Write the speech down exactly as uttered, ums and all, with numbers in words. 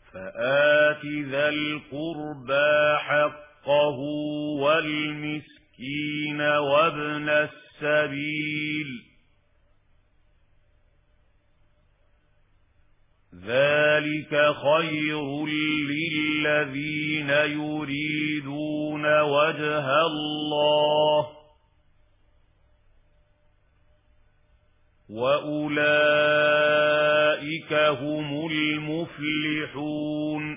فآت ذا القربى حقه والمسكين وابن السبيل ذلك خير للذين يريدون وجه الله وأولئك هم المفلحون